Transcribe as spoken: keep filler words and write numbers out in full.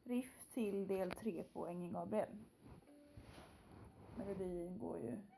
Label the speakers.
Speaker 1: Riff till del tre på Ängen Gabriel. Melodin går ju